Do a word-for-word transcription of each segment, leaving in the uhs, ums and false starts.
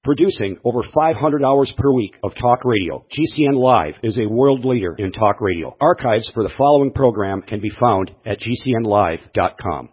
Producing over five hundred hours per week of talk radio, G C N Live is a world leader in talk radio. Archives for the following program can be found at G C N live dot com.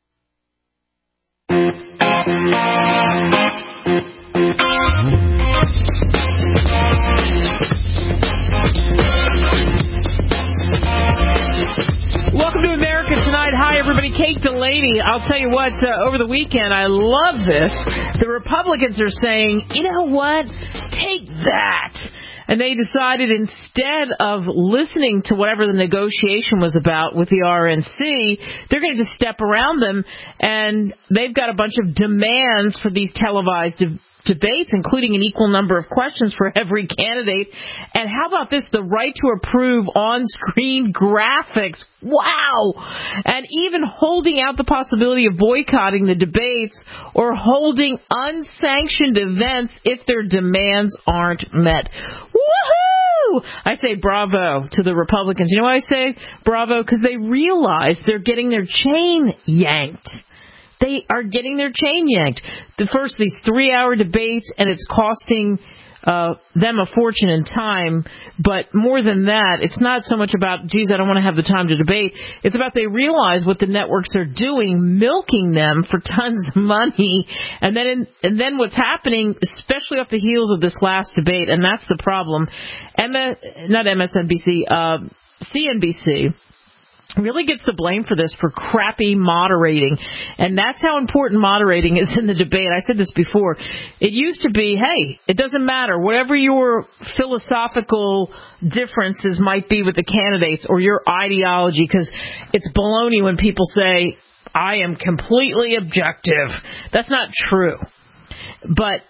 Welcome to America Tonight. Hi, everybody. Kate Delaney. I'll tell you what, uh, over the weekend, I love this. The Republicans are saying, you know what? Take that. And they decided instead of listening to whatever the negotiation was about with the R N C, they're going to just step around them, and they've got a bunch of demands for these televised de- debates, including an equal number of questions for every candidate. And how about this, the right to approve on-screen graphics? Wow! And even holding out the possibility of boycotting the debates or holding unsanctioned events if their demands aren't met. Woohoo! I say bravo to the Republicans. You know why I say bravo? Because they realize they're getting their chain yanked. They are getting their chain yanked. The first, these three-hour debates, and it's costing uh, them a fortune in time. But more than that, it's not so much about, geez, I don't want to have the time to debate. It's about they realize what the networks are doing, milking them for tons of money. And then, in, and then what's happening, especially off the heels of this last debate, and that's the problem. M- not M S N B C, uh, C N B C. Really gets the blame for this for crappy moderating. And that's how important moderating is in the debate. I said this before. It used to be, hey, it doesn't matter. Whatever your philosophical differences might be with the candidates or your ideology, because it's baloney when people say, I am completely objective. That's not true. But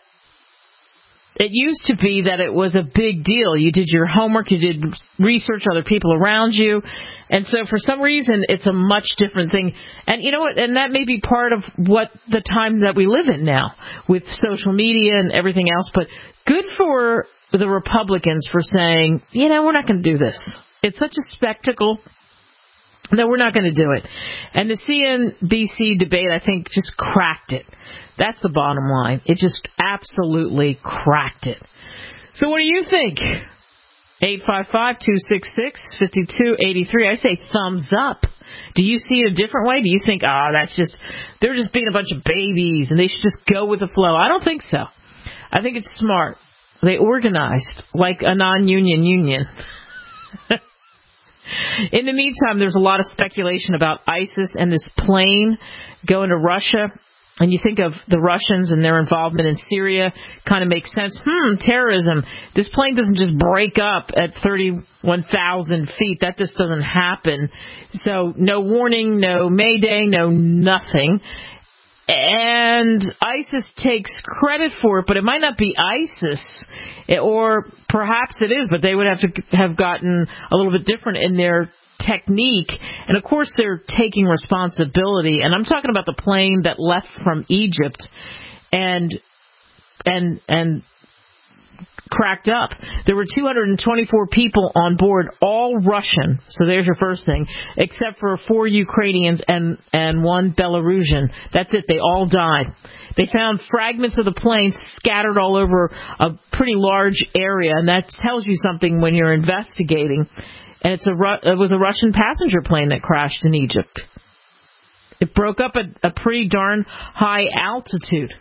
it used to be that it was a big deal. You did your homework, you did research, other people around you. And so for some reason, it's a much different thing. And you know what? And that may be part of what the time that we live in now with social media and everything else. But good for the Republicans for saying, you know, we're not going to do this. It's such a spectacle. No, we're not going to do it. And the C N B C debate, I think, just cracked it. That's the bottom line. It just absolutely cracked it. So what do you think? eight five five, two six six, five two eight three. I say thumbs up. Do you see it a different way? Do you think, ah, oh, that's just, they're just being a bunch of babies and they should just go with the flow? I don't think so. I think it's smart. They organized like a non-union union. In the meantime, there's a lot of speculation about ISIS and this plane going to Russia. And you think of the Russians and their involvement in Syria, kind of makes sense. Hmm, terrorism. This plane doesn't just break up at thirty-one thousand feet. That just doesn't happen. So no warning, no mayday, no nothing. And ISIS takes credit for it, but it might not be ISIS. Or perhaps it is, but they would have to have gotten a little bit different in their technique. And of course they're taking responsibility. And I'm talking about the plane that left from Egypt and and and cracked up. There were two hundred twenty-four people on board, all Russian. So there's your first thing, except for four Ukrainians and and one Belarusian. That's it. They all died. They found fragments of the plane scattered all over a pretty large area, and that tells you something when you're investigating. And it's a it was a Russian passenger plane that crashed in Egypt. It broke up at a pretty darn high altitude.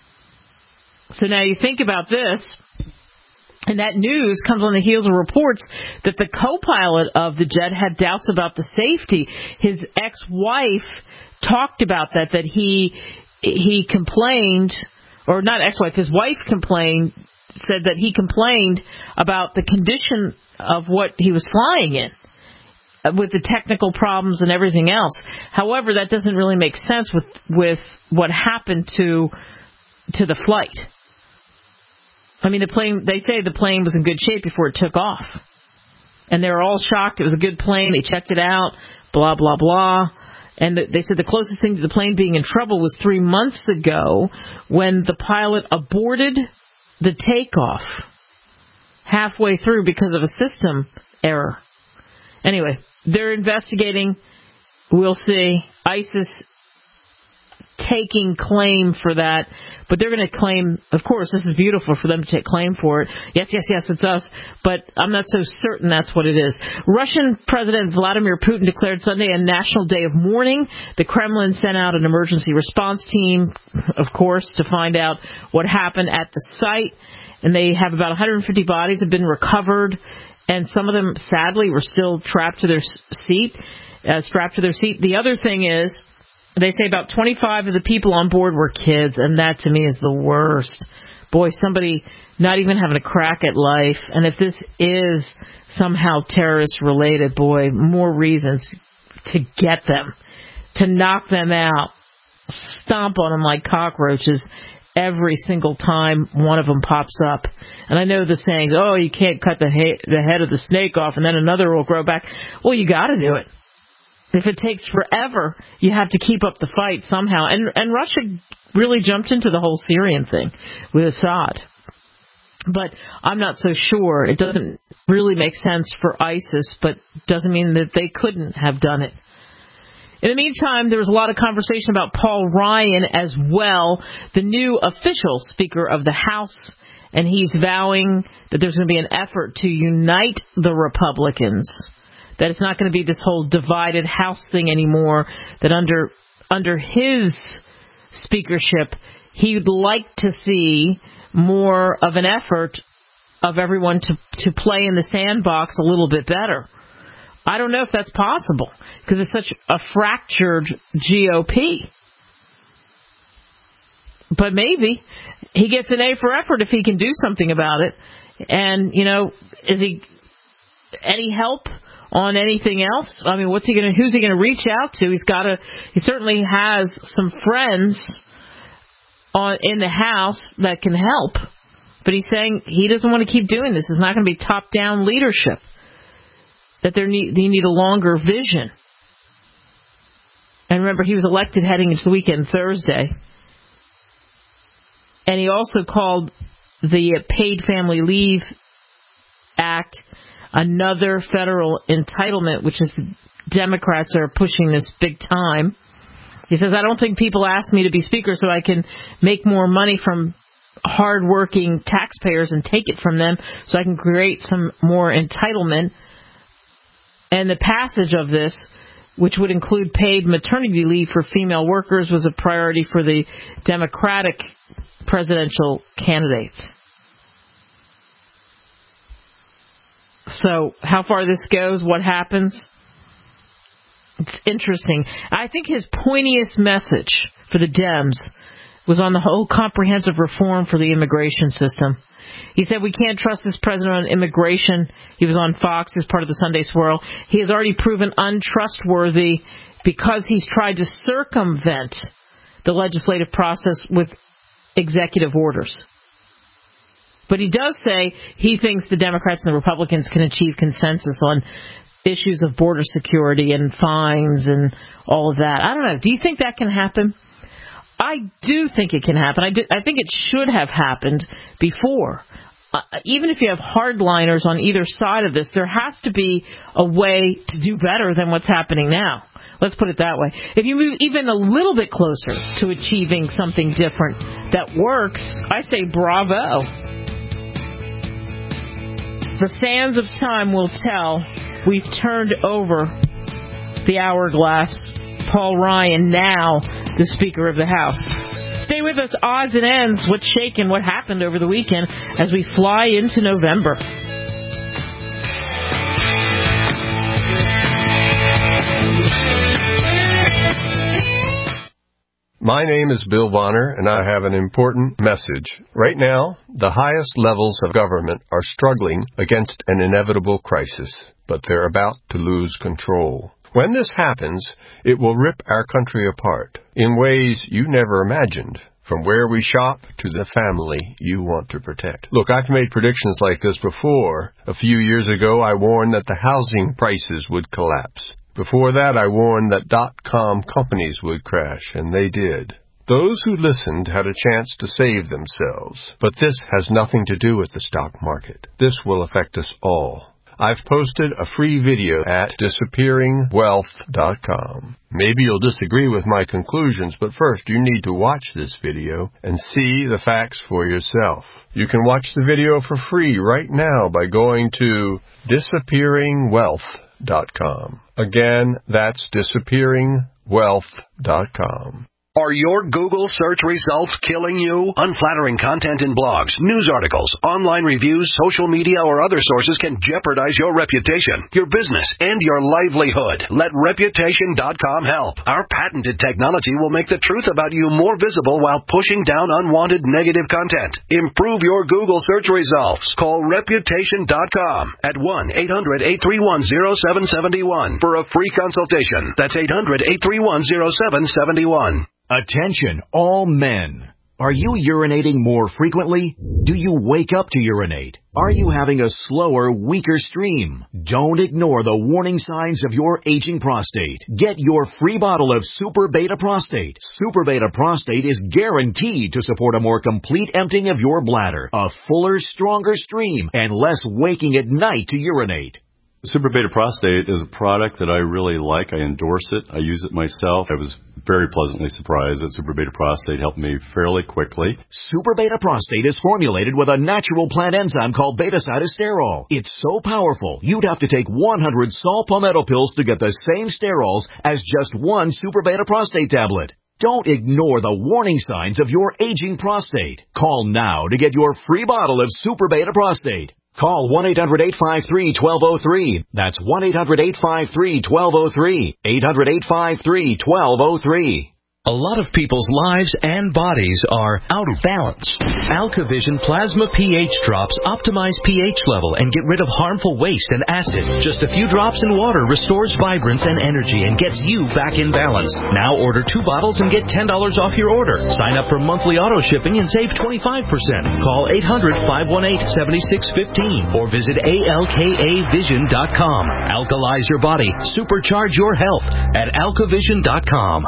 So now you think about this, and that news comes on the heels of reports that the co-pilot of the jet had doubts about the safety. His ex-wife talked about that, that he he complained, or not ex-wife, his wife complained, said that he complained about the condition of what he was flying in, with the technical problems and everything else. However, that doesn't really make sense with with what happened to to the flight. I mean, the plane, they say the plane was in good shape before it took off. And they were all shocked. It was a good plane. They checked it out, blah, blah, blah. And they said the closest thing to the plane being in trouble was three months ago when the pilot aborted the takeoff halfway through because of a system error. Anyway, they're investigating. We'll see. ISIS taking claim for that. But they're going to claim, of course, this is beautiful for them to take claim for it. Yes, yes, yes, it's us. But I'm not so certain that's what it is. Russian President Vladimir Putin declared Sunday a national day of mourning. The Kremlin sent out an emergency response team, of course, to find out what happened at the site. And they have about one hundred fifty bodies have been recovered. And some of them, sadly, were still trapped to their seat, uh, strapped to their seat. The other thing is, they say about twenty-five of the people on board were kids, and that to me is the worst. Boy, somebody not even having a crack at life. And if this is somehow terrorist related, boy, more reasons to get them, to knock them out, stomp on them like cockroaches every single time one of them pops up. And I know the sayings, oh, you can't cut the, he- the head of the snake off and then another will grow back. Well, you got to do it. If it takes forever, you have to keep up the fight somehow. And and Russia really jumped into the whole Syrian thing with Assad. But I'm not so sure. It doesn't really make sense for ISIS, but doesn't mean that they couldn't have done it. In the meantime, there was a lot of conversation about Paul Ryan as well, the new official Speaker of the House, and he's vowing that there's going to be an effort to unite the Republicans, that it's not going to be this whole divided House thing anymore, that under under his speakership, he would like to see more of an effort of everyone to, to play in the sandbox a little bit better. I don't know if that's possible, because it's such a fractured G O P. But maybe he gets an A for effort if he can do something about it. And, you know, is he any help on anything else? I mean, what's he going to, who's he going to reach out to? He's got to, he certainly has some friends on, in the House that can help. But he's saying he doesn't want to keep doing this. It's not going to be top-down leadership. That there need, they need a longer vision. And remember, he was elected heading into the weekend Thursday. And he also called the Paid Family Leave Act another federal entitlement, which is the Democrats are pushing this big time. He says, I don't think people ask me to be speaker so I can make more money from hardworking taxpayers and take it from them so I can create some more entitlement. And the passage of this, which would include paid maternity leave for female workers, was a priority for the Democratic presidential candidates. So how far this goes, what happens, it's interesting. I think his pointiest message for the Dems was on the whole comprehensive reform for the immigration system. He said, we can't trust this president on immigration. He was on Fox. He was part of the Sunday Swirl. He has already proven untrustworthy because he's tried to circumvent the legislative process with executive orders. But he does say he thinks the Democrats and the Republicans can achieve consensus on issues of border security and fines and all of that. I don't know. Do you think that can happen? I do think it can happen. I, do, I think it should have happened before. Uh, even if you have hardliners on either side of this, there has to be a way to do better than what's happening now. Let's put it that way. If you move even a little bit closer to achieving something different that works, I say bravo. The sands of time will tell. We've turned over the hourglass. Paul Ryan, now the Speaker of the House. Stay with us. Odds and ends. What's shaking? What happened over the weekend as we fly into November? My name is Bill Bonner, and I have an important message. Right now, the highest levels of government are struggling against an inevitable crisis, but they're about to lose control. When this happens, it will rip our country apart in ways you never imagined, from where we shop to the family you want to protect. Look, I've made predictions like this before. A few years ago, I warned that the housing prices would collapse. Before that, I warned that dot-com companies would crash, and they did. Those who listened had a chance to save themselves. But this has nothing to do with the stock market. This will affect us all. I've posted a free video at disappearing wealth dot com. Maybe you'll disagree with my conclusions, but first you need to watch this video and see the facts for yourself. You can watch the video for free right now by going to disappearing wealth dot com. Again, that's disappearing wealth dot com. Are your Google search results killing you? Unflattering content in blogs, news articles, online reviews, social media, or other sources can jeopardize your reputation, your business, and your livelihood. Let reputation dot com help. Our patented technology will make the truth about you more visible while pushing down unwanted negative content. Improve your Google search results. Call reputation dot com at one eight hundred eight three one oh seven seven one for a free consultation. That's eight hundred eight three one oh seven seven one. Attention, all men. Are you urinating more frequently? Do you wake up to urinate? Are you having a slower, weaker stream? Don't ignore the warning signs of your aging prostate. Get your free bottle of Super Beta Prostate. Super Beta Prostate is guaranteed to support a more complete emptying of your bladder, a fuller, stronger stream, and less waking at night to urinate. Super Beta Prostate is a product that I really like. I endorse it. I use it myself. I was very pleasantly surprised that Super Beta Prostate helped me fairly quickly. Super Beta Prostate is formulated with a natural plant enzyme called beta-sitosterol. It's so powerful, you'd have to take one hundred saw palmetto pills to get the same sterols as just one Super Beta Prostate tablet. Don't ignore the warning signs of your aging prostate. Call now to get your free bottle of Super Beta Prostate. Call one eight hundred eight five three one two zero three. That's one eight hundred eight five three one two zero three. eight hundred eight five three one two zero three. A lot of people's lives and bodies are out of balance. AlkaVision Plasma pH drops optimize pH level and get rid of harmful waste and acid. Just a few drops in water restores vibrance and energy and gets you back in balance. Now order two bottles and get ten dollars off your order. Sign up for monthly auto shipping and save twenty-five percent. Call eight hundred five one eight seven six one five or visit A L K A vision dot com. Alkalize your body. Supercharge your health at alka vision dot com.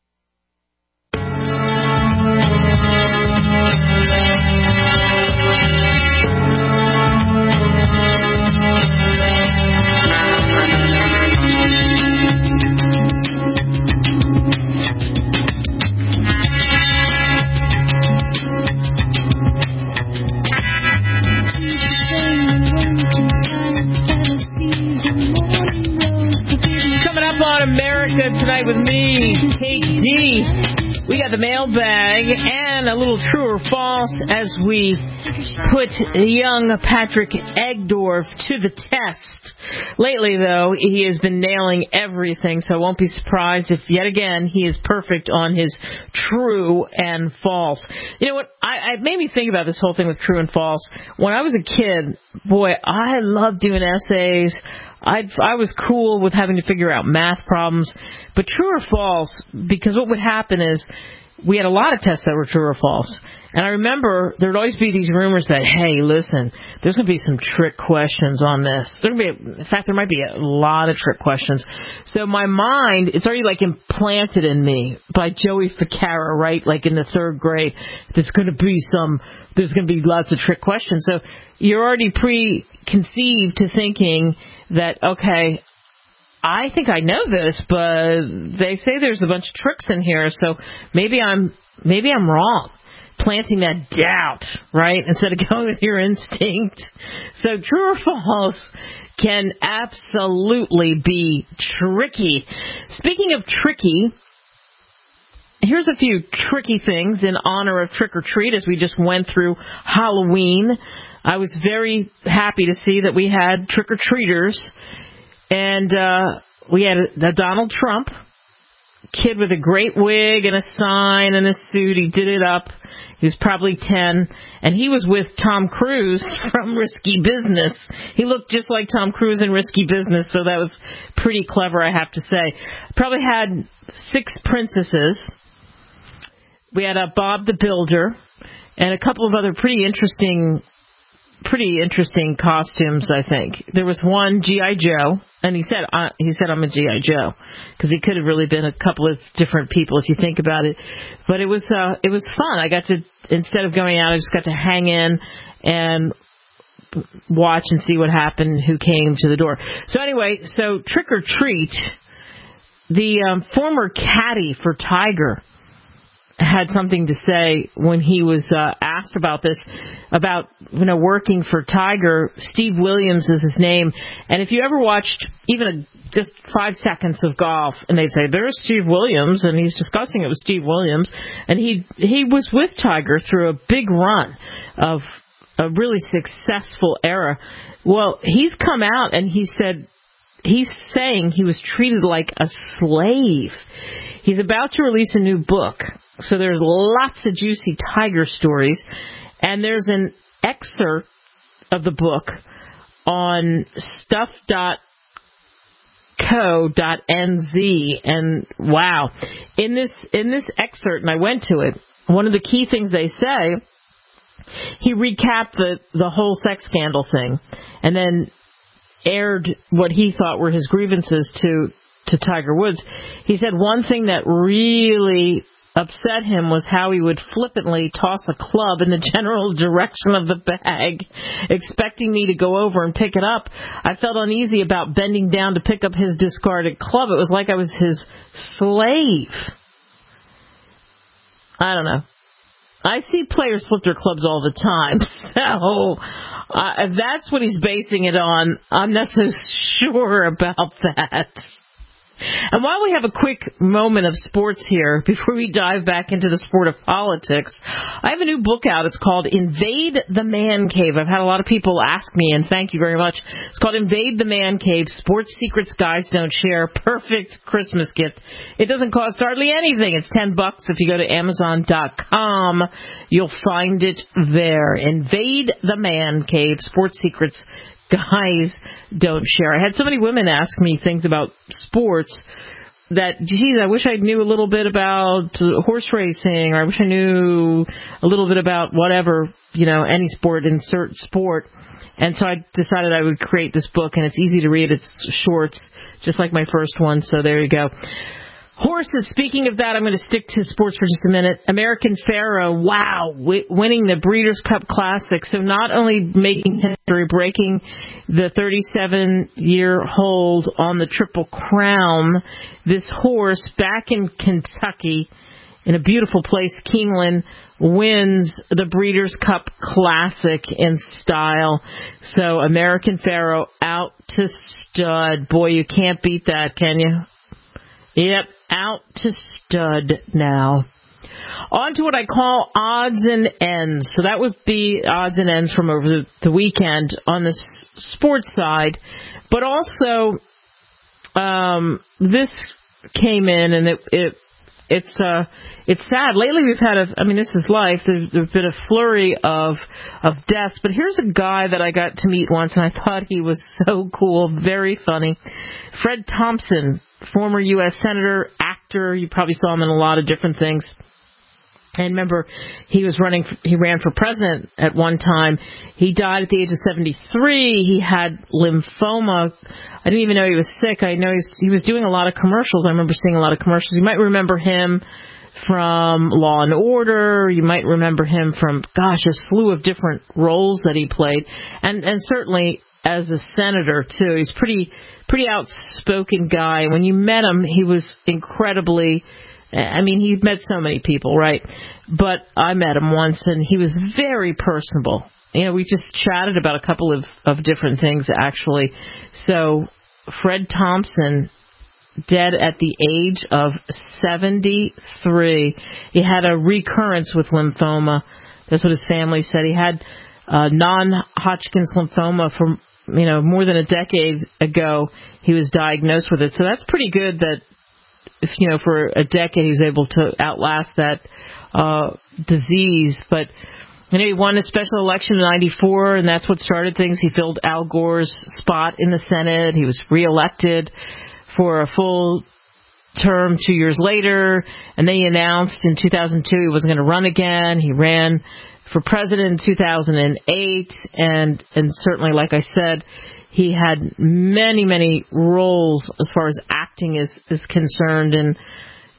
America Tonight with me, Kate D. We got the mailbag and a little true or false as we put young Patrick Egdorf to the test. Lately, though, he has been nailing everything, so I won't be surprised if, yet again, he is perfect on his true and false. You know what? I, it made me think about this whole thing with true and false. When I was a kid, boy, I loved doing essays. I'd, I was cool with having to figure out math problems. But true or false, because what would happen is we had a lot of tests that were true or false. And I remember there would always be these rumors that, hey, listen, there's going to be some trick questions on this. There be, in fact, there might be a lot of trick questions. So my mind, it's already like implanted in me by Joey Ficara, right? Like in the third grade, there's going to be some, there's going to be lots of trick questions. So you're already preconceived to thinking that, okay, I think I know this, but they say there's a bunch of tricks in here, so maybe I'm maybe I'm wrong. Planting that doubt, right, instead of going with your instinct. So true or false can absolutely be tricky. Speaking of tricky, here's a few tricky things in honor of Trick or Treat as we just went through Halloween. I was very happy to see that we had trick-or-treaters. And uh, we had a, a Donald Trump, kid with a great wig and a sign and a suit. He did it up. He was probably ten. And he was with Tom Cruise from Risky Business. He looked just like Tom Cruise in Risky Business, so that was pretty clever, I have to say. Probably had six princesses. We had uh, Bob the Builder and a couple of other pretty interesting pretty interesting costumes, I think. There was one G I. Joe, and he said uh, he said I'm a G I. Joe, because he could have really been a couple of different people if you think about it. But it was uh, it was fun. I got to, instead of going out, I just got to hang in and watch and see what happened, who came to the door. So anyway, so Trick or Treat, the um, former caddy for Tiger had something to say when he was uh, asked about this, about, you know, working for Tiger. Steve Williams is his name. And if you ever watched even a, just five seconds of golf, and they'd say, there's Steve Williams, and he's discussing it with Steve Williams, and he he was with Tiger through a big run of a really successful era. Well, he's come out and he said, he's saying he was treated like a slave. He's about to release a new book. So there's lots of juicy Tiger stories. And there's an excerpt of the book on stuff dot co dot n z. And wow, in this in this excerpt, and I went to it, one of the key things they say, he recapped the, the whole sex scandal thing and then aired what he thought were his grievances to, to Tiger Woods. He said one thing that really upset him was how he would flippantly toss a club in the general direction of the bag, expecting me to go over and pick it up. I felt uneasy about bending down to pick up his discarded club. It was like I was his slave. I don't know. I see players flip their clubs all the time, so uh, if that's what he's basing it on, I'm not so sure about that. And while we have a quick moment of sports here, before we dive back into the sport of politics, I have a new book out. It's called Invade the Man Cave. I've had a lot of people ask me, and thank you very much. It's called Invade the Man Cave, Sports Secrets Guys Don't Share. Perfect Christmas gift. It doesn't cost hardly anything. It's ten bucks. If you go to amazon dot com, you'll find it there. Invade the Man Cave, Sports Secrets Guys Don't Share. I had so many women ask me things about sports that, geez, I wish I knew a little bit about horse racing, or I wish I knew a little bit about whatever, you know, any sport, insert sport. And so I decided I would create this book, and it's easy to read. It's short, just like my first one, so there you go. Horses, speaking of that, I'm going to stick to sports for just a minute. American Pharoah, wow, w- winning the Breeders' Cup Classic. So not only making history, breaking the thirty-seven-year hold on the Triple Crown, this horse back in Kentucky, in a beautiful place, Keeneland, wins the Breeders' Cup Classic in style. So American Pharoah out to stud. Boy, you can't beat that, can you? Yep, out to stud now. On to what I call odds and ends. So that was the odds and ends from over the, the weekend on the s- sports side. But also, um, this came in, and it, it it's uh it's sad. Lately we've had a, I mean, this is life. There's, there's been a flurry of of deaths. But here's a guy that I got to meet once, and I thought he was so cool, very funny. Fred Thompson, former U S Senator, actor. You probably saw him in a lot of different things. And remember, he was running, he ran for president at one time. He died at the age of seventy-three. He had lymphoma. I didn't even know he was sick. I know he's, he was doing a lot of commercials. I remember seeing a lot of commercials. You might remember him from Law and Order. You might remember him from, gosh, a slew of different roles that he played. And, and certainly as a senator, too. He's pretty, pretty outspoken guy. When you met him, he was incredibly, I mean, he met so many people, right? But I met him once, and he was very personable. You know, we just chatted about a couple of, of different things, actually. So, Fred Thompson, dead at the age of seventy-three. He had a recurrence with lymphoma. That's what his family said. He had uh, non-Hodgkin's lymphoma from, you know, more than a decade ago. He was diagnosed with it. So that's pretty good that, if, you know, for a decade he was able to outlast that uh, disease. But, you know, he won a special election in ninety-four, and that's what started things. He filled Al Gore's spot in the Senate. He was reelected for a full term two years later, and then he announced in two thousand two he wasn't going to run again. He ran for president in two thousand eight, and and certainly, like I said, he had many, many roles as far as acting is, is concerned. And,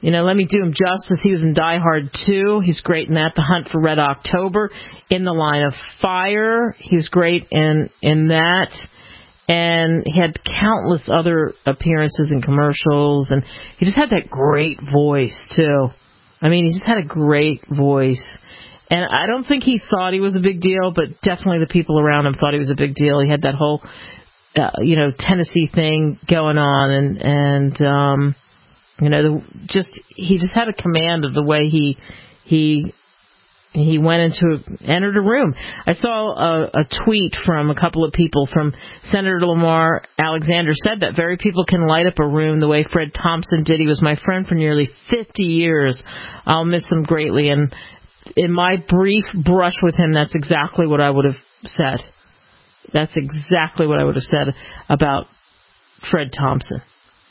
You know, let me do him justice. He was in Die Hard two. He's great in that. The Hunt for Red October. In the Line of Fire. He was great in, in that. And he had countless other appearances in commercials. And he just had that great voice, too. I mean, he just had a great voice. And I don't think he thought he was a big deal, but definitely the people around him thought he was a big deal. He had that whole, uh, you know, Tennessee thing going on. And, and um, you know, the, just he just had a command of the way he he he went into, entered a room. I saw a, a tweet from a couple of people from Senator Lamar Alexander said that very people can light up a room the way Fred Thompson did. He was my friend for nearly fifty years. I'll miss him greatly. And in my brief brush with him, that's exactly what I would have said. That's exactly what I would have said about Fred Thompson.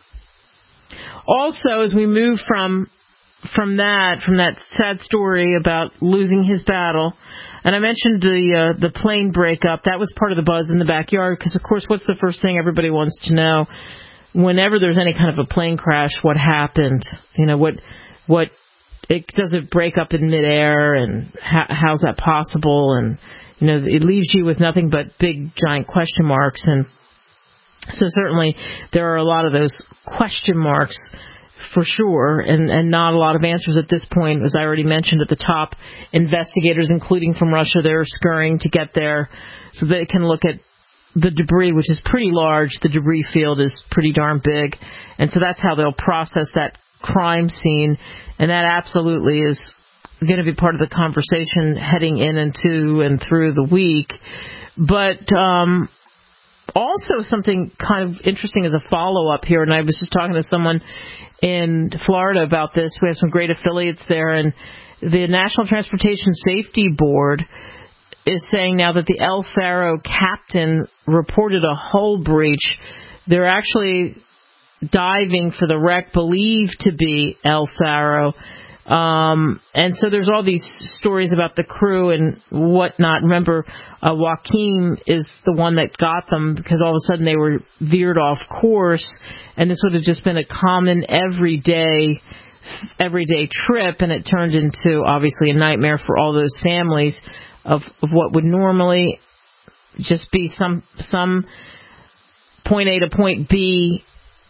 Also, as we move from from that, from that sad story about losing his battle, and I mentioned the uh, the plane breakup, that was part of the buzz in the backyard, because, of course, what's the first thing everybody wants to know? Whenever there's any kind of a plane crash, what happened? You know, what, what it does it break up in midair, and how, how's that possible? And, you know, it leaves you with nothing but big, giant question marks, and so certainly there are a lot of those question marks for sure, and, and not a lot of answers at this point. As I already mentioned at the top, investigators, including from Russia, they're scurrying to get there so they can look at the debris, which is pretty large. The debris field is pretty darn big, and so that's how they'll process that crime scene, and that absolutely is going to be part of the conversation heading in and to and through the week. But um also something kind of interesting as a follow-up here, and I was just talking to someone in Florida about this. We have some great affiliates there, and the National Transportation Safety Board is saying now that the El Faro captain reported a hull breach. They're actually diving for the wreck believed to be El Faro. Um, and so there's all these stories about the crew and whatnot. Remember, uh, Joaquin is the one that got them because all of a sudden they were veered off course, and this would have just been a common everyday, everyday trip, and it turned into obviously a nightmare for all those families of, of what would normally just be some some point A to point B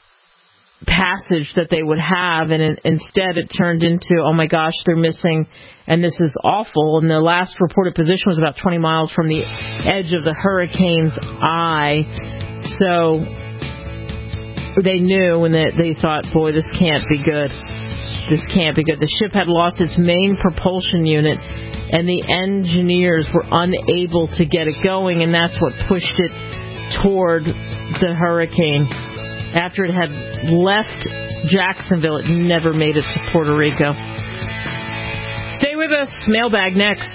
passage that they would have, and in, instead it turned into, oh my gosh, they're missing, and this is awful. And the last reported position was about twenty miles from the edge of the hurricane's eye, so they knew, and they, they thought, boy, this can't be good. This can't be good. The ship had lost its main propulsion unit, and the engineers were unable to get it going, and that's what pushed it toward the hurricane. After it had left Jacksonville, it never made it to Puerto Rico. Stay with us. Mailbag next.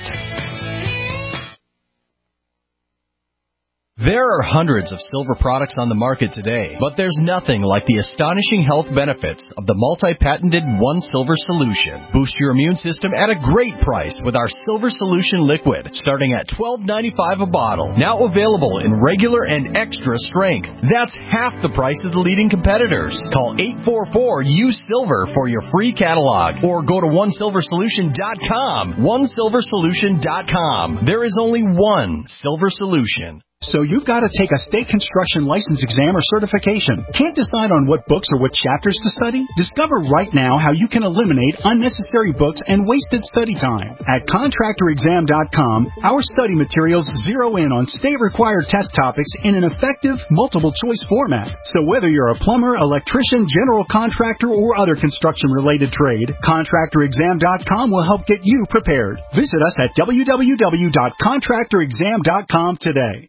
There are hundreds of silver products on the market today, but there's nothing like the astonishing health benefits of the multi-patented One Silver Solution. Boost your immune system at a great price with our Silver Solution Liquid, starting at twelve ninety-five a bottle. Now available in regular and extra strength. That's half the price of the leading competitors. Call eight four four U S I L V E R for your free catalog, or go to one silver solution dot com. one silver solution dot com. There is only one Silver Solution. So you've got to take a state construction license exam or certification. Can't decide on what books or what chapters to study? Discover right now how you can eliminate unnecessary books and wasted study time. At contractor exam dot com, our study materials zero in on state-required test topics in an effective, multiple-choice format. So whether you're a plumber, electrician, general contractor, or other construction-related trade, contractor exam dot com will help get you prepared. Visit us at w w w dot contractor exam dot com today.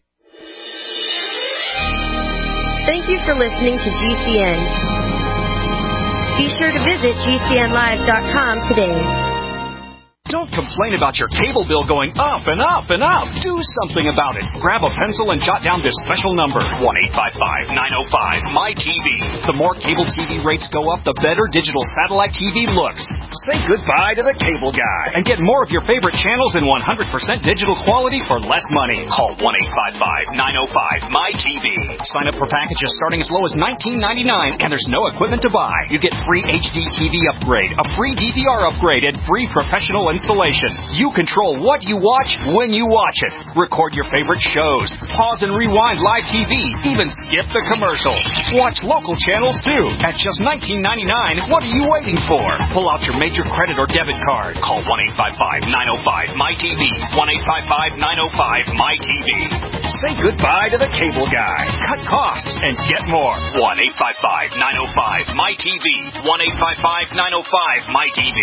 Thank you for listening to G C N. Be sure to visit G C N live dot com today. Don't complain about your cable bill going up and up and up. Do something about it. Grab a pencil and jot down this special number, one eight five five, nine oh five, M Y T V. The more cable T V rates go up, the better digital satellite T V looks. Say goodbye to the cable guy and get more of your favorite channels in one hundred percent digital quality for less money. Call one eight five five, nine oh five, M Y T V. Sign up for packages starting as low as nineteen ninety-nine, and there's no equipment to buy. You get free H D T V upgrade, a free D V R upgrade, and free professional installation. You control what you watch when you watch it. Record your favorite shows. Pause and rewind live T V. Even skip the commercials. Watch local channels too. At just nineteen ninety-nine, what are you waiting for? Pull out your major credit or debit card. Call one eight five five, nine oh five, M Y T V. one eight five five, nine oh five, M Y T V. Say goodbye to the cable guy. Cut costs and get more. one eight five five, nine oh five, M Y T V. one eight five five, nine oh five, M Y T V.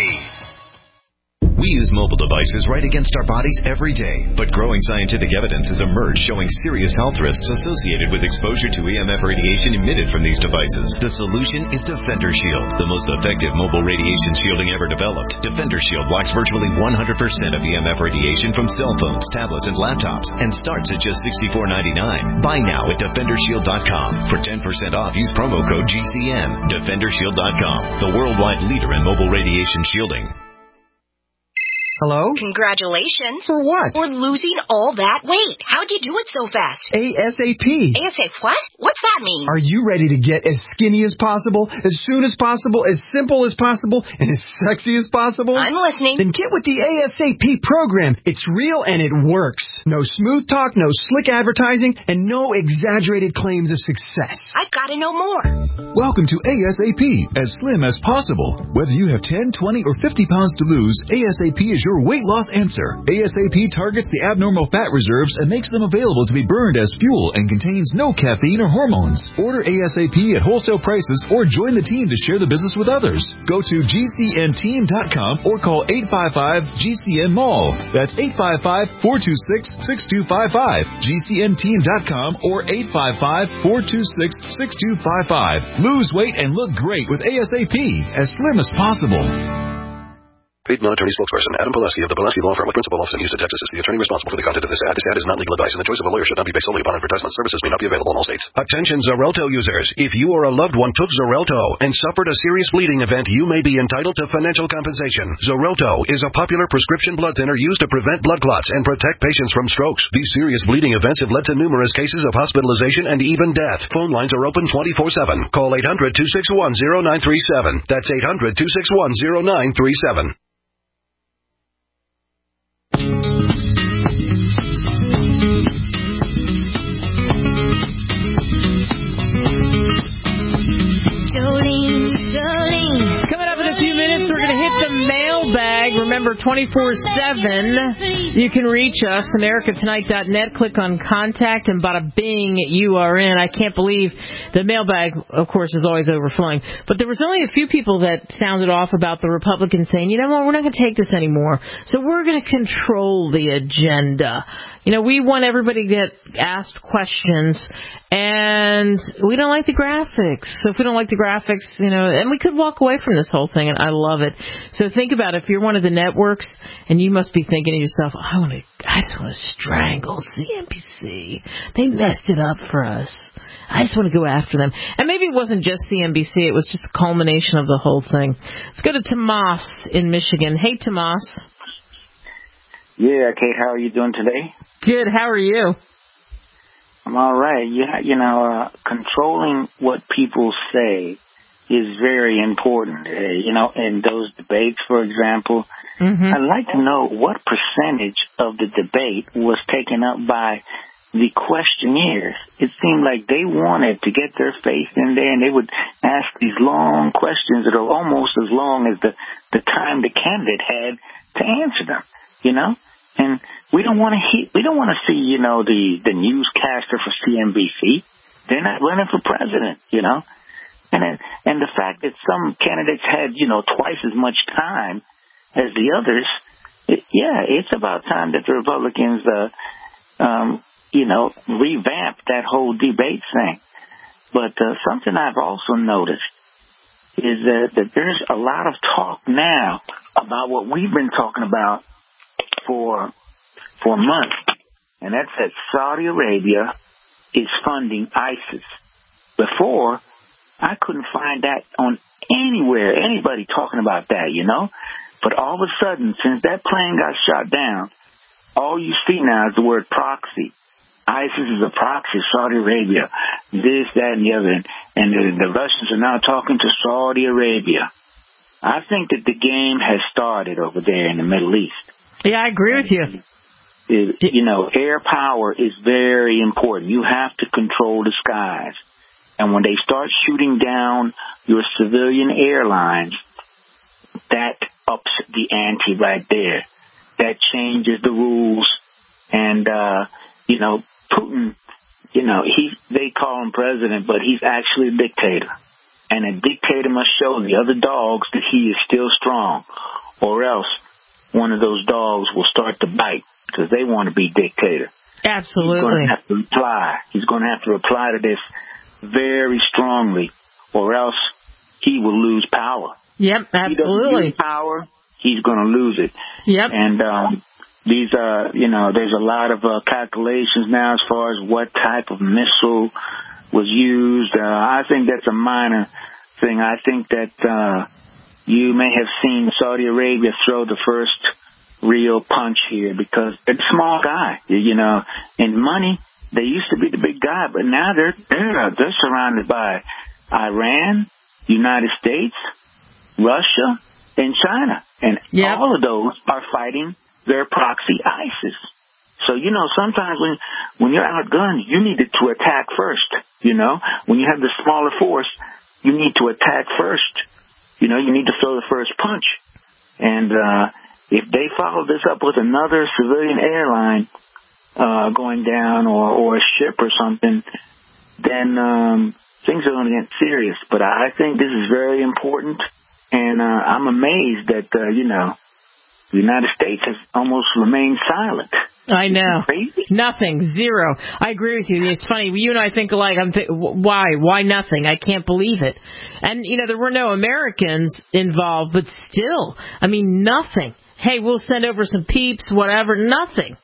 We use mobile devices right against our bodies every day, but growing scientific evidence has emerged showing serious health risks associated with exposure to E M F radiation emitted from these devices. The solution is Defender Shield, the most effective mobile radiation shielding ever developed. Defender Shield blocks virtually one hundred percent of E M F radiation from cell phones, tablets, and laptops, and starts at just sixty-four ninety-nine. Buy now at defender shield dot com. For ten percent off, use promo code G C N. defender shield dot com, the worldwide leader in mobile radiation shielding. Hello? Congratulations. For what? For losing all that weight. How'd you do it so fast? ASAP. ASAP what? What's that mean? Are you ready to get as skinny as possible, as soon as possible, as simple as possible, and as sexy as possible? I'm listening. Then get with the ASAP program. It's real and it works. No smooth talk, no slick advertising, and no exaggerated claims of success. I've got to know more. Welcome to ASAP, as slim as possible. Whether you have ten, twenty, or fifty pounds to lose, ASAP is your weight loss answer. ASAP targets the abnormal fat reserves and makes them available to be burned as fuel and contains no caffeine or hormones. Order ASAP at wholesale prices or join the team to share the business with others. Go to G C N team dot com or call eight five five G C N mall. That's eight five five, four two six, six two five five. G C N team dot com or eight five five, four two six, six two five five. Lose weight and look great with ASAP, as slim as possible. Paid non-attorney spokesperson Adam Pileski of the Pileski Law Firm with principal office in Houston, Texas is the attorney responsible for the content of this ad. This ad is not legal advice, and the choice of a lawyer should not be based solely upon advertisement. Services may not be available in all states. Attention Xarelto users. If you or a loved one took Xarelto and suffered a serious bleeding event, you may be entitled to financial compensation. Xarelto is a popular prescription blood thinner used to prevent blood clots and protect patients from strokes. These serious bleeding events have led to numerous cases of hospitalization and even death. Phone lines are open twenty-four seven. Call eight hundred, two six one, zero nine three seven. That's eight hundred, two six one, zero nine three seven. Jolene, Jolene. Coming up in a few minutes, we're going to hit the mailbag. Remember, twenty-four seven, you can reach us, america tonight dot net. Click on Contact, and bada bing, you are in. I can't believe the mailbag, of course, is always overflowing. But there was only a few people that sounded off about the Republicans saying, you know what, we're not going to take this anymore. So we're going to control the agenda. You know, we want everybody to get asked questions, and we don't like the graphics. So if we don't like the graphics, you know, and we could walk away from this whole thing, and I love it. So think about it. If you're one of the networks, and you must be thinking to yourself, I want to, I just want to strangle C N B C. They messed it up for us. I just want to go after them. And maybe it wasn't just C N B C. It was just a culmination of the whole thing. Let's go to Tomas in Michigan. Hey, Tomas. Yeah, Kate, how are you doing today? Good. How are you? I'm all right. You, you know, uh, controlling what people say is very important. Uh, you know, in those debates, for example, mm-hmm. I'd like to know what percentage of the debate was taken up by the questionnaires. It seemed like they wanted to get their face in there, and they would ask these long questions that are almost as long as the, the time the candidate had to answer them, you know? And we don't want to hear, we don't want to see, you know, the, the newscaster for C N B C. They're not running for president, you know? And it, and the fact that some candidates had, you know, twice as much time as the others, it, yeah, it's about time that the Republicans, uh, um, you know, revamp that whole debate thing. But uh, something I've also noticed is that, that there's a lot of talk now about what we've been talking about for for months, and that's that Saudi Arabia is funding ISIS. Before, I couldn't find that on anywhere, anybody talking about that, you know? But all of a sudden, since that plane got shot down, all you see now is the word proxy. ISIS is a proxy, Saudi Arabia, this, that, and the other. And, and the, the Russians are now talking to Saudi Arabia. I think that the game has started over there in the Middle East. Yeah, I agree with you. It, you know, air power is very important. You have to control the skies. And when they start shooting down your civilian airlines, that ups the ante right there. That changes the rules. And, uh, you know, Putin, you know, he they call him president, but he's actually a dictator. And a dictator must show the other dogs that he is still strong, or else one of those dogs will start to bite because they want to be dictator. Absolutely. He's going to have to reply. He's going to have to reply to this very strongly, or else he will lose power. Yep, absolutely. He doesn't lose power, he's going to lose it. Yep. And um, these, uh, you know, there's a lot of uh, calculations now as far as what type of missile was used. Uh, I think that's a minor thing. I think that uh, you may have seen Saudi Arabia throw the first real punch here because they're a small guy, you know. In money, they used to be the big guy, but now they're they're, they're surrounded by Iran, United States, Russia, and China. And yep. all of those are fighting their proxy ISIS. So, you know, sometimes when when you're outgunned, you need to attack first, you know. When you have the smaller force, you need to attack first. You know, you need to throw the first punch. And uh, if they follow this up with another civilian airline uh, going down or, or a ship or something, then um, things are going to get serious. But I think this is very important. And uh, I'm amazed that, uh, you know, the United States has almost remained silent. I know. Nothing. Zero. I agree with you. It's funny. You and I think alike. I'm th- why? Why nothing? I can't believe it. And, you know, there were no Americans involved, but still, I mean, nothing. Hey, we'll send over some peeps, whatever. Nothing.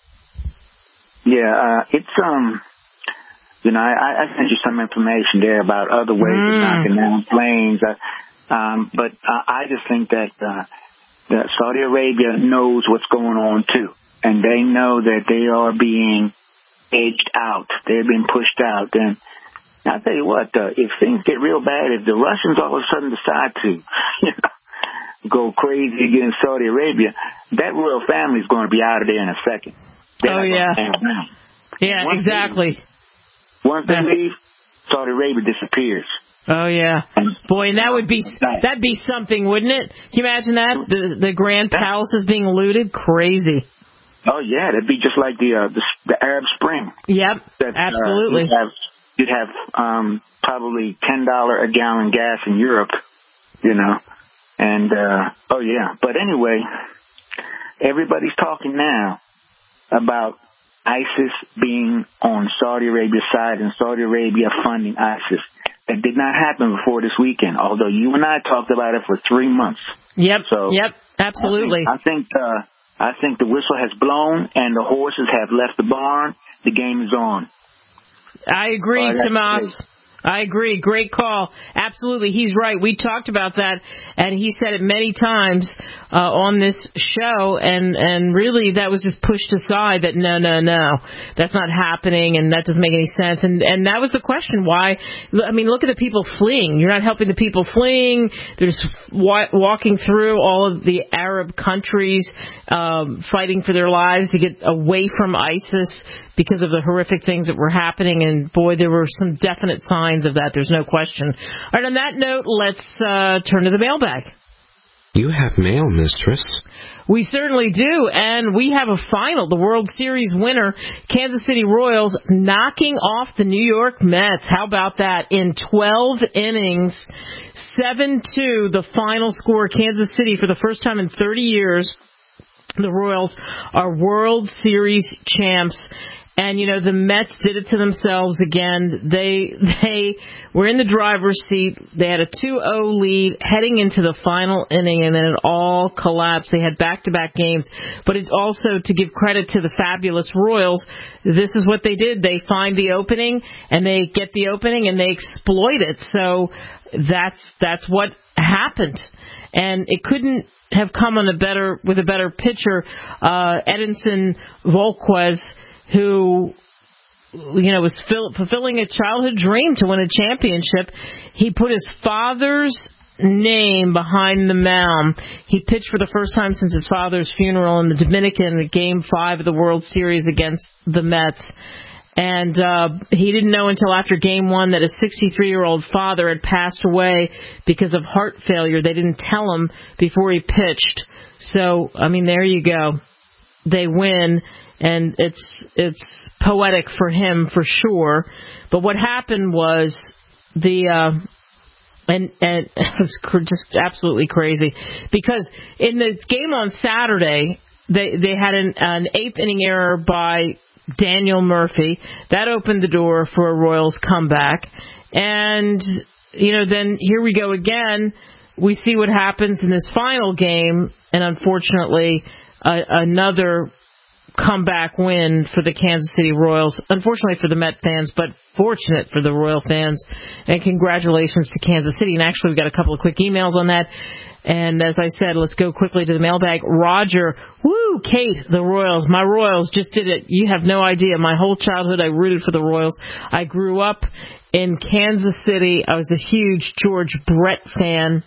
Yeah, uh, it's, um, you know, I, I sent you some information there about other ways mm. of knocking down planes. Uh, um, but uh, I just think that, uh, that Saudi Arabia knows what's going on, too. And they know that they are being edged out. They're being pushed out. And I'll tell you what, uh, if things get real bad, if the Russians all of a sudden decide to you know, go crazy against Saudi Arabia, that royal family is going to be out of there in a second. They're oh, yeah. Yeah, once exactly. They, once they leave, Saudi Arabia disappears. Oh, yeah. Boy, and that would be, that'd be something, wouldn't it? Can you imagine that? The, the Grand Palace is being looted? Crazy. Oh, yeah, that'd be just like the uh, the, the Arab Spring. Yep, that, absolutely. Uh, you'd have, you'd have um, probably ten dollars a gallon gas in Europe, you know. And, uh, oh, yeah. But anyway, everybody's talking now about ISIS being on Saudi Arabia's side and Saudi Arabia funding ISIS. That did not happen before this weekend, although you and I talked about it for three months. Yep, so yep, absolutely. I think... I think uh, I think the whistle has blown and the horses have left the barn. The game is on. I agree, oh, Tomas. I agree. Great call. Absolutely. He's right. We talked about that, and he said it many times uh, on this show, and, and really that was just pushed aside that no, no, no, that's not happening, and that doesn't make any sense. And, and that was the question. Why? I mean, look at the people fleeing. You're not helping the people fleeing. They're just wa- walking through all of the Arab countries, um, fighting for their lives to get away from ISIS because of the horrific things that were happening. And, boy, there were some definite signs of that. There's no question. All right, on that note, let's uh, turn to the mailbag. You have mail, mistress. We certainly do, and we have a final. The World Series winner, Kansas City Royals, knocking off the New York Mets. How about that? In twelve innings, seven two, the final score. Kansas City, for the first time in thirty years, the Royals are World Series champs. And, you know, the Mets did it to themselves again. They they were in the driver's seat. They had a two oh lead heading into the final inning, and then it all collapsed. They had back-to-back games. But it's also to give credit to the fabulous Royals. This is what they did. They find the opening, and they get the opening, and they exploit it. So that's that's what happened. And it couldn't have come on a better with a better pitcher, uh, Edinson Volquez, who, you know, was fill, fulfilling a childhood dream to win a championship. He put his father's name behind the mound. He pitched for the first time since his father's funeral in the Dominican in Game five of the World Series against the Mets. And uh, he didn't know until after Game one that his sixty-three-year-old father had passed away because of heart failure. They didn't tell him before he pitched. So, I mean, there you go. They win. And it's it's poetic for him for sure. But what happened was the uh, and and it's just absolutely crazy because in the game on Saturday they they had an, an eighth inning error by Daniel Murphy that opened the door for a Royals comeback. And you know then here we go again. We see what happens in this final game, and unfortunately uh, another comeback win for the Kansas City Royals. Unfortunately for the Met fans, but fortunate for the Royal fans. And congratulations to Kansas City. And actually, we've got a couple of quick emails on that. And as I said, let's go quickly to the mailbag. Roger, woo, Kate, the Royals. My Royals just did it. You have no idea. My whole childhood, I rooted for the Royals. I grew up in Kansas City. I was a huge George Brett fan.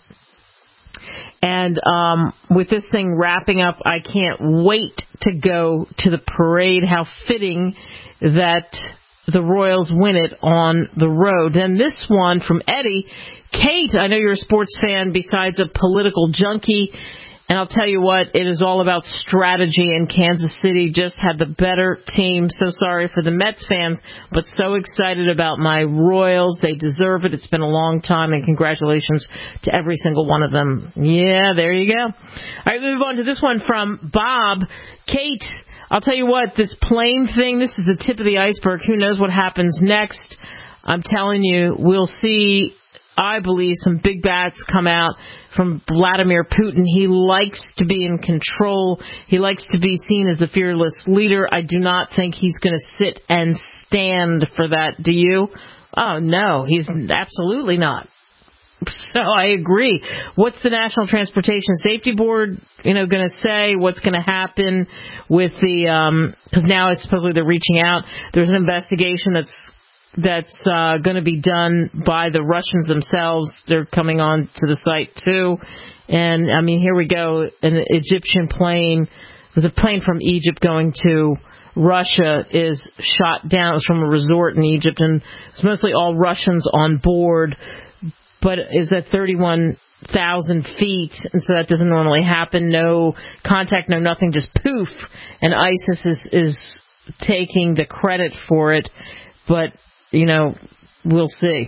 And um, with this thing wrapping up, I can't wait to go to the parade. How fitting that the Royals win it on the road. And this one from Eddie. Kate, I know you're a sports fan besides a political junkie. And I'll tell you what, it is all about strategy, and Kansas City just had the better team. So sorry for the Mets fans, but so excited about my Royals. They deserve it. It's been a long time, and congratulations to every single one of them. Yeah, there you go. All right, we move on to this one from Bob. Kate, I'll tell you what, this plane thing, this is the tip of the iceberg. Who knows what happens next? I'm telling you, we'll see, I believe, some big bats come out from Vladimir Putin. He likes to be in control. He likes to be seen as the fearless leader. I do not think he's going to sit and stand for that. Do you? Oh, no, he's absolutely not. So I agree. What's the National Transportation Safety Board, you know, going to say? What's going to happen with the, um, because now supposedly they're reaching out. There's an investigation that's that's uh, going to be done by the Russians themselves. They're coming on to the site, too. And, I mean, here we go. An Egyptian plane, it was a plane from Egypt going to Russia, is shot down. It was from a resort in Egypt, and it's mostly all Russians on board, but it's at thirty-one thousand feet, and so that doesn't normally happen. No contact, no nothing, just poof. And ISIS is, is taking the credit for it, but you know, we'll see.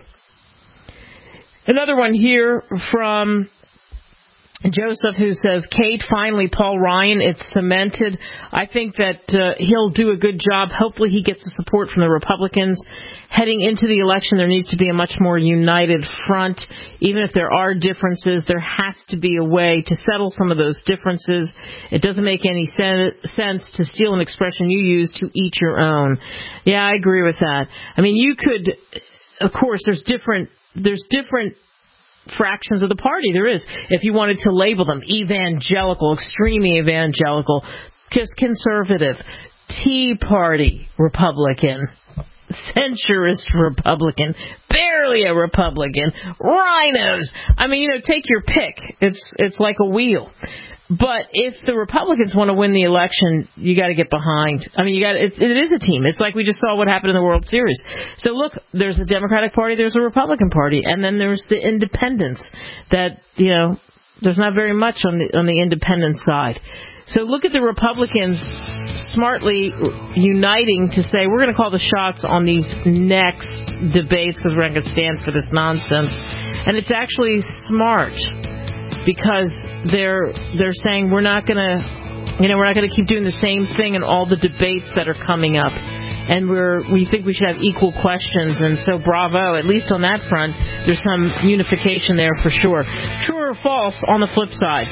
Another one here from Joseph, who says, Kate, finally, Paul Ryan, it's cemented. I think that uh, he'll do a good job. Hopefully he gets the support from the Republicans. Heading into the election, there needs to be a much more united front. Even if there are differences, there has to be a way to settle some of those differences. It doesn't make any sen- sense to steal an expression you use to each your own. Yeah, I agree with that. I mean, you could, of course, there's different, there's different fractions of the party. There is. If you wanted to label them evangelical, extreme evangelical, just conservative, Tea Party Republican, centrist Republican, barely a Republican, rhinos. I mean, you know, take your pick. It's it's like a wheel. But if the Republicans want to win the election, you got to get behind. I mean, you got it, it is a team. It's like we just saw what happened in the World Series. So look, there's the Democratic Party, there's a Republican Party, and then there's the independents. That, you know, there's not very much on the on the independent side. So look at the Republicans smartly uniting to say, we're going to call the shots on these next debates because we're not going to stand for this nonsense. And it's actually smart, because they're they're saying we're not going to, you know, we're not going to keep doing the same thing in all the debates that are coming up. and we're we think we should have equal questions. And so, bravo! At least on that front, there's some unification there for sure. True or false on the flip side?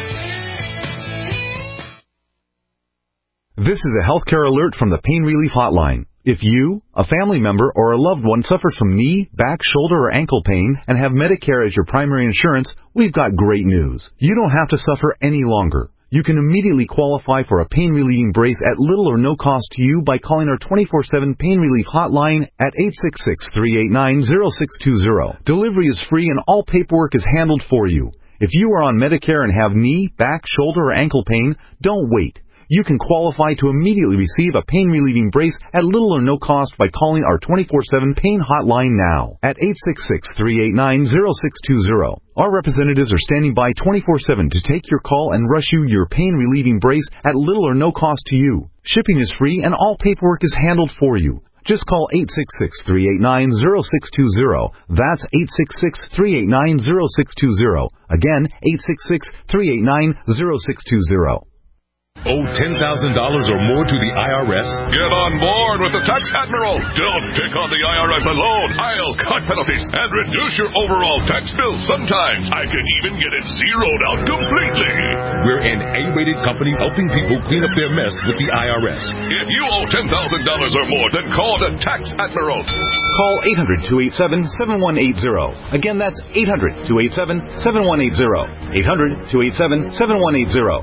This is a healthcare alert from the Pain Relief Hotline. If you, a family member, or a loved one suffers from knee, back, shoulder, or ankle pain and have Medicare as your primary insurance, we've got great news. You don't have to suffer any longer. You can immediately qualify for a pain-relieving brace at little or no cost to you by calling our twenty-four seven Pain Relief Hotline at eight six six, three eight nine, zero six two zero. Delivery is free and all paperwork is handled for you. If you are on Medicare and have knee, back, shoulder, or ankle pain, don't wait. You can qualify to immediately receive a pain-relieving brace at little or no cost by calling our twenty-four seven Pain Hotline now at eight six six, three eight nine, zero six two zero. Our representatives are standing by twenty-four seven to take your call and rush you your pain-relieving brace at little or no cost to you. Shipping is free and all paperwork is handled for you. Just call eight six six, three eight nine, zero six two zero. That's eight six six, three eight nine, zero six two zero. Again, eight six six, three eight nine, zero six two zero. Owe ten thousand dollars or more to the I R S? Get on board with the Tax Admiral. Don't pick on the I R S alone. I'll cut penalties and reduce your overall tax bill. Sometimes I can even get it zeroed out completely. We're an A-rated company helping people clean up their mess with the I R S. If you owe ten thousand dollars or more, then call the Tax Admiral. Call eight hundred, two eight seven, seven one eight zero. Again, that's eight hundred, two eight seven, seven one eight zero. eight hundred, two eight seven, seven one eight zero.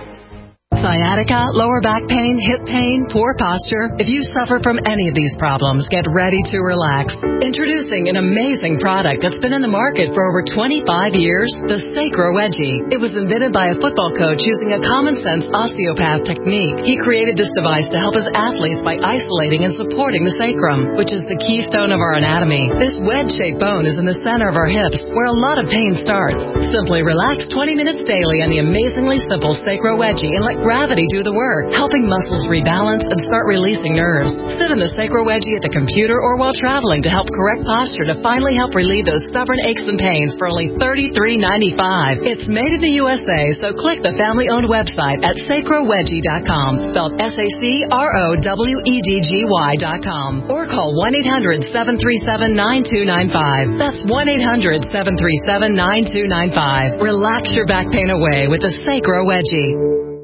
Sciatica, lower back pain, hip pain, poor posture. If you suffer from any of these problems, get ready to relax. Introducing an amazing product that's been in the market for over twenty-five years, the Sacro Wedgie. It was invented by a football coach using a common-sense osteopath technique. He created this device to help his athletes by isolating and supporting the sacrum, which is the keystone of our anatomy. This wedge-shaped bone is in the center of our hips, where a lot of pain starts. Simply relax twenty minutes daily on the amazingly simple Sacro Wedgie and let gravity do the work, helping muscles rebalance and start releasing nerves. Sit in the Sacro Wedgie at the computer or while traveling to help correct posture to finally help relieve those stubborn aches and pains for only thirty-three ninety-five. It's made in the U S A, so click the family-owned website at sacro wedgie dot com, spelled S A C R O W E D G Y dot com, or call one eight hundred, seven three seven, nine two nine five. That's one eight hundred, seven three seven, nine two nine five. Relax your back pain away with the Sacro Wedgie.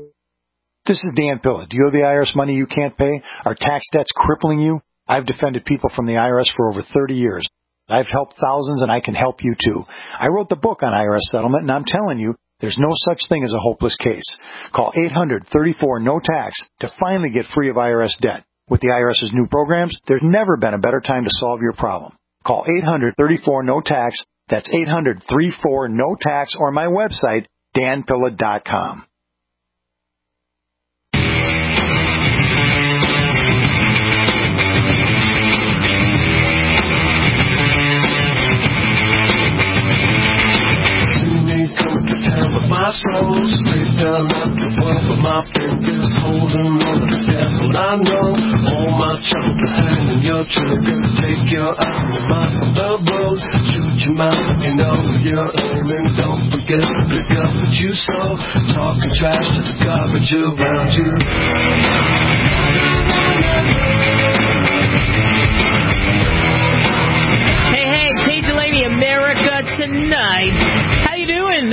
This is Dan Pilla. Do you owe the I R S money you can't pay? Are tax debts crippling you? I've defended people from the I R S for over thirty years. I've helped thousands, and I can help you too. I wrote the book on I R S settlement, and I'm telling you, there's no such thing as a hopeless case. Call eight hundred, thirty-four, no tax to finally get free of I R S debt. With the IRS's new programs, there's never been a better time to solve your problem. Call eight hundred, thirty-four, no tax. That's eight hundred, thirty-four, no tax, or my website, dan pilla dot com. My soul straight down at the well, but my fingers holding on to the devil. I know all my troubles are hanging your trigger. Take your eye off the road, shoot your mouth, you know you're aiming. Don't forget to pick up what you sow. Talking trash to the garbage around you. Hey, hey, Kate Delaney, America Tonight. How you doing?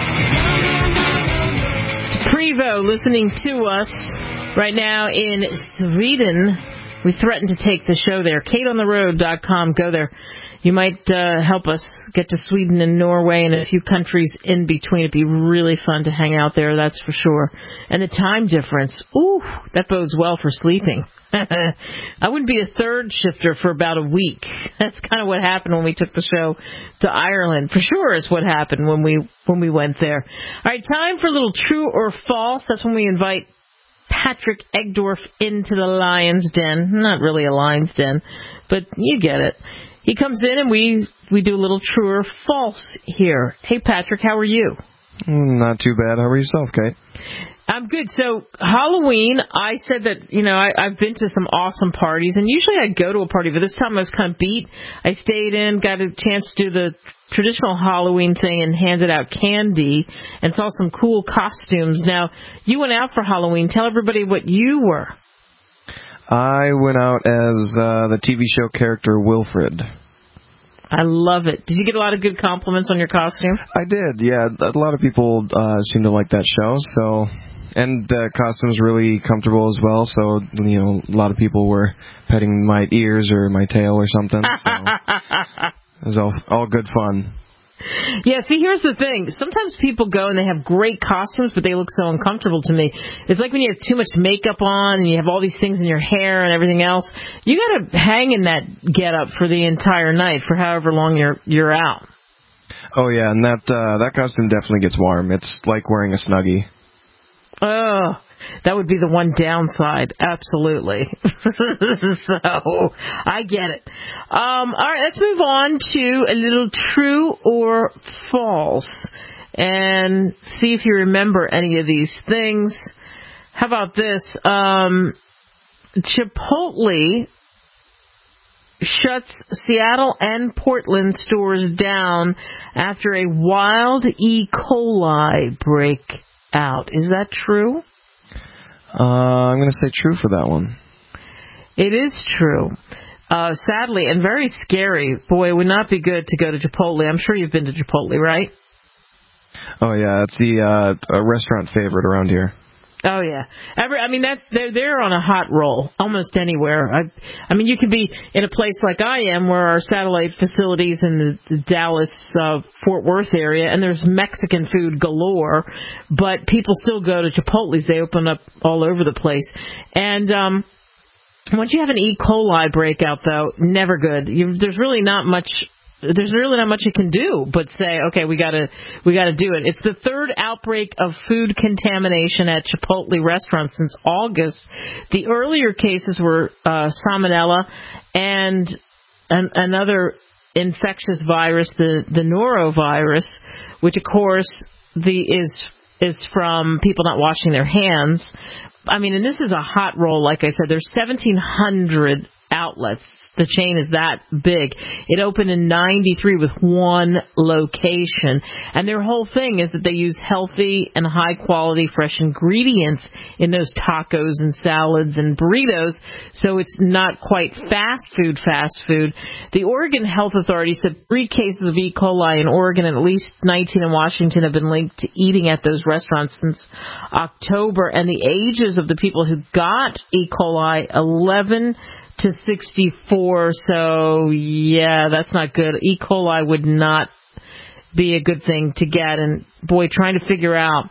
Prevo listening to us right now in Sweden. We threatened to take the show there. kate on the road dot com. Go there. You might uh, help us get to Sweden and Norway and a few countries in between. It'd be really fun to hang out there, that's for sure. And the time difference, ooh, that bodes well for sleeping. I wouldn't be a third shifter for about a week. That's kind of what happened when we took the show to Ireland. For sure is what happened when we when we went there. All right, time for a little true or false. That's when we invite Patrick Egdorf into the lion's den. Not really a lion's den, but you get it. He comes in and we, we do a little true or false here. Hey, Patrick, how are you? Not too bad. How are yourself, Kate? I'm good. So Halloween, I said that, you know, I, I've been to some awesome parties, and usually I go to a party, but this time I was kind of beat. I stayed in, got a chance to do the traditional Halloween thing and handed out candy and saw some cool costumes. Now, you went out for Halloween. Tell everybody what you were. I went out as uh, the T V show character Wilfred. I love it. Did you get a lot of good compliments on your costume? I did, yeah. A lot of people uh, seem to like that show, so... And the costume's really comfortable as well, so, you know, a lot of people were petting my ears or my tail or something, so... It was all, all good fun. Yeah, see, here's the thing. Sometimes people go and they have great costumes, but they look so uncomfortable to me. It's like when you have too much makeup on and you have all these things in your hair and everything else. You got to hang in that get-up for the entire night, for however long you're you're out. Oh, yeah, and that uh, that costume definitely gets warm. It's like wearing a Snuggie. Oh, that would be the one downside. Absolutely. So, I get it. Um, all right, let's move on to a little true or false and see if you remember any of these things. How about this? Um, Chipotle shuts Seattle and Portland stores down after a wild E. coli breakout. Is that true? Uh, I'm going to say true for that one. It is true. Uh, sadly, and very scary. Boy, it would not be good to go to Chipotle. I'm sure you've been to Chipotle, right? Oh, yeah. It's the uh, a restaurant favorite around here. Oh, yeah. Every, I mean, that's they're, they're on a hot roll almost anywhere. I, I mean, you could be in a place like I am where our satellite facilities in the, the Dallas, uh, Fort Worth area, and there's Mexican food galore, but people still go to Chipotle's. They open up all over the place. And um, once you have an E. coli breakout, though, never good. You, there's really not much... There's really not much you can do but say, okay, we gotta, we gotta do it. It's the third outbreak of food contamination at Chipotle restaurants since August. The earlier cases were uh, salmonella and an, another infectious virus, the the norovirus, which of course the is is from people not washing their hands. I mean, and this is a hot roll. Like I said, there's seventeen hundred outlets. The chain is that big. It opened in ninety-three with one location. And their whole thing is that they use healthy and high quality fresh ingredients in those tacos and salads and burritos. So it's not quite fast food, fast food. The Oregon Health Authority said three cases of E. coli in Oregon and at least nineteen in Washington have been linked to eating at those restaurants since October. And the ages of the people who got E. coli, eleven to sixty-four, so yeah, that's not good. E. coli would not be a good thing to get, and boy, trying to figure out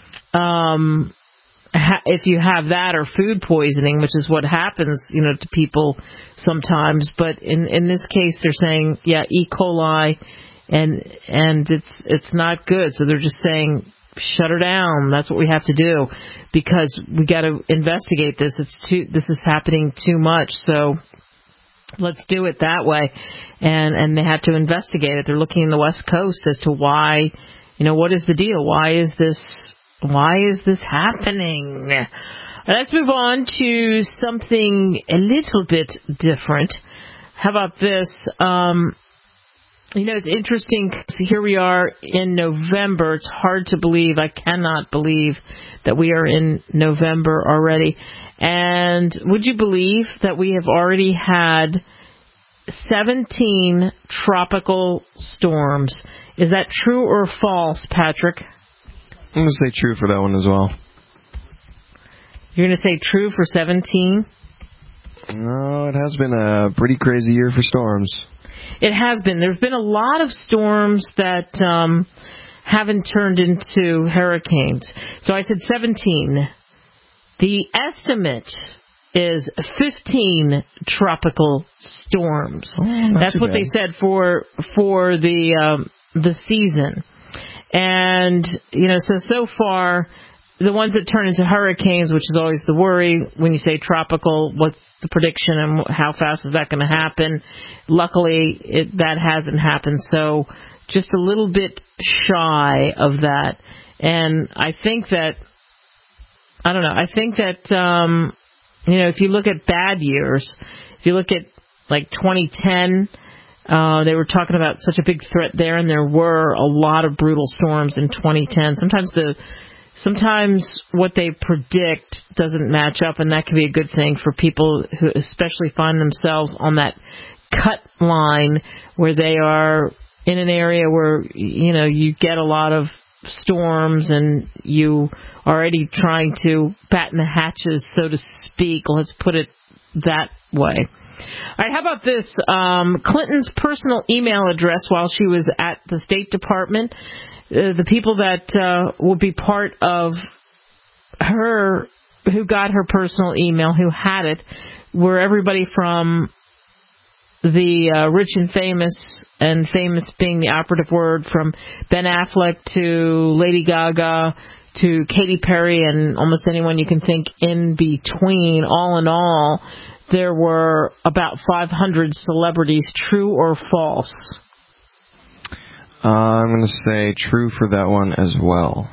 um, ha- if you have that or food poisoning, which is what happens, you know, to people sometimes. But in in this case, they're saying, yeah, E. coli, and and it's it's not good. So they're just saying, shut her down. That's what we have to do because we got to investigate this. It's too. This is happening too much. So let's do it that way. And and they have to investigate it. They're looking in the West Coast as to why. You know, what is the deal? Why is this? Why is this happening? Let's move on to something a little bit different. How about this? Um, You know, it's interesting. Here we are in November. It's hard to believe. I cannot believe that we are in November already. And would you believe that we have already had seventeen tropical storms? Is that true or false, Patrick? I'm going to say true for that one as well. You're going to say true for seventeen? No, it has been a pretty crazy year for storms. It has been. There's been a lot of storms that um, haven't turned into hurricanes. So I said seventeen. The estimate is fifteen tropical storms. Oh, that's what bad. They said for for the um, the season. And you know, so so far, the ones that turn into hurricanes, which is always the worry when you say tropical, what's the prediction and how fast is that going to happen? Luckily, it, that hasn't happened, so just a little bit shy of that. And I think that, I don't know, I think that, um, you know, if you look at bad years, if you look at like twenty ten, Uh, they were talking about such a big threat there, and there were a lot of brutal storms in twenty ten. Sometimes the sometimes what they predict doesn't match up, and that can be a good thing for people who especially find themselves on that cut line where they are in an area where, you know, you get a lot of storms and you are already trying to batten the hatches, so to speak. Let's put it that way. All right, how about this? Um, Clinton's personal email address while she was at the State Department. Uh, the people that uh, will be part of her, who got her personal email, who had it, were everybody from the uh, rich and famous, and famous being the operative word, from Ben Affleck to Lady Gaga to Katy Perry and almost anyone you can think in between. All in all, there were about five hundred celebrities. True or false? Uh, I'm going to say true for that one as well.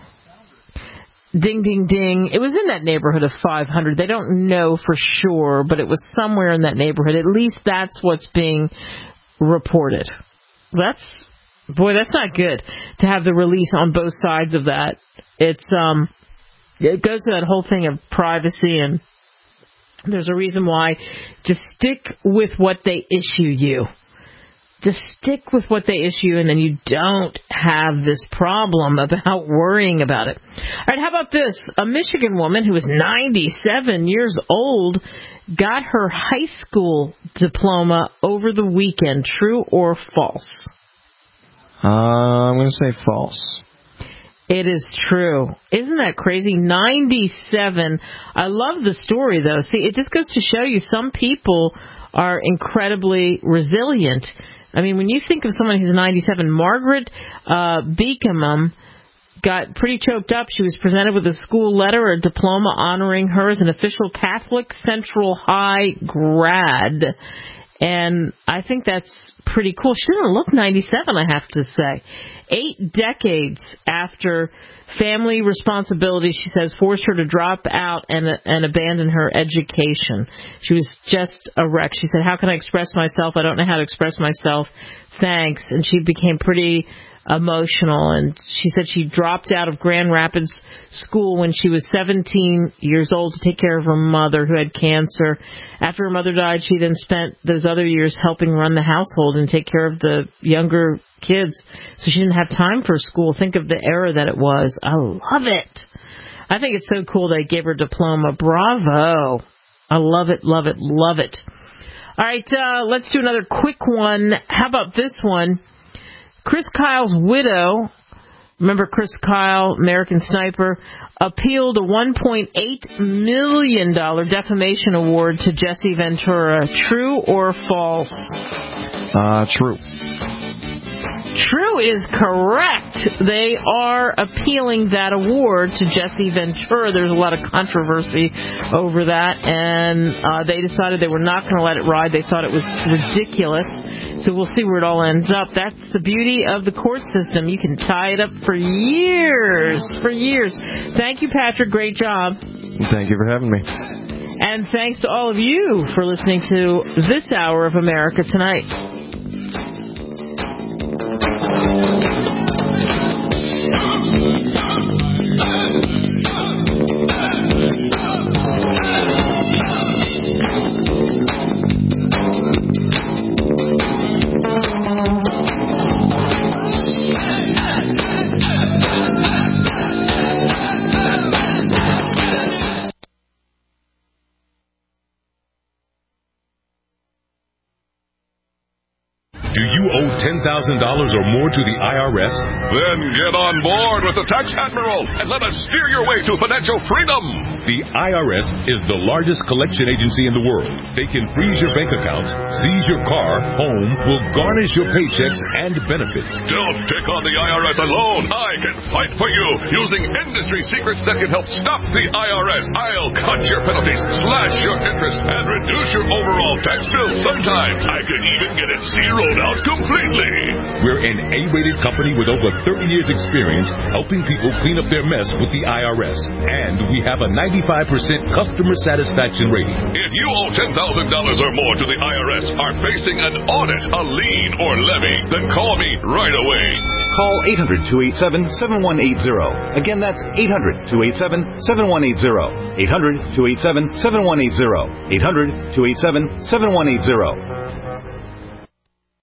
Ding, ding, ding. It was in that neighborhood of five hundred. They don't know for sure, but it was somewhere in that neighborhood. At least that's what's being reported. That's, boy, that's not good to have the release on both sides of that. It's, um, it goes to that whole thing of privacy, and there's a reason why. Just stick with what they issue you. Just stick with what they issue, and then you don't have this problem about worrying about it. All right, how about this? A Michigan woman who was ninety-seven years old got her high school diploma over the weekend. True or false? Uh, I'm going to say false. It is true. Isn't that crazy? ninety-seven. I love the story, though. See, it just goes to show you some people are incredibly resilient. I mean, when you think of someone who's ninety-seven, Margaret uh, Beekman got pretty choked up. She was presented with a school letter, a diploma honoring her as an official Catholic Central High grad. And I think that's pretty cool. She doesn't look ninety-seven, I have to say. Eight decades after family responsibilities, she says, forced her to drop out and and abandon her education. She was just a wreck. She said, how can I express myself? I don't know how to express myself. Thanks. And she became pretty emotional, and she said she dropped out of Grand Rapids school when she was seventeen years old to take care of her mother who had cancer. After her mother died, she then spent those other years helping run the household and take care of the younger kids, so she didn't have time for school. Think of the era that it was. I love it. I think it's so cool they gave her a diploma. Bravo. I love it, love it, love it. All right, uh, let's do another quick one. How about this one? Chris Kyle's widow, remember Chris Kyle, American Sniper, appealed a one point eight million dollars defamation award to Jesse Ventura. True or false? Uh, true. True is correct. They are appealing that award to Jesse Ventura. There's a lot of controversy over that, and uh, they decided they were not going to let it ride. They thought it was ridiculous. So we'll see where it all ends up. That's the beauty of the court system. You can tie it up for years, for years. Thank you, Patrick. Great job. Thank you for having me. And thanks to all of you for listening to this hour of America Tonight. ten thousand dollars or more to the I R S? Then get on board with the Tax Admiral and let us steer your way to financial freedom. The I R S is the largest collection agency in the world. They can freeze your bank accounts, seize your car, home, will garnish your paychecks and benefits. Don't take on the I R S alone. I can fight for you using industry secrets that can help stop the I R S. I'll cut your penalties, slash your interest, and reduce your overall tax bill. Sometimes I can even get it zeroed out completely. We're an A-rated company with over thirty years experience helping people clean up their mess with the I R S. And we have a ninety-five percent customer satisfaction rating. If you owe ten thousand dollars or more to the I R S, are facing an audit, a lien, or levy, then call me right away. Call eight hundred, two eight seven, seven one eight zero. Again, that's eight hundred, two eight seven, seven one eight zero. eight hundred, two eight seven, seven one eight zero. eight hundred, two eight seven, seven one eight zero.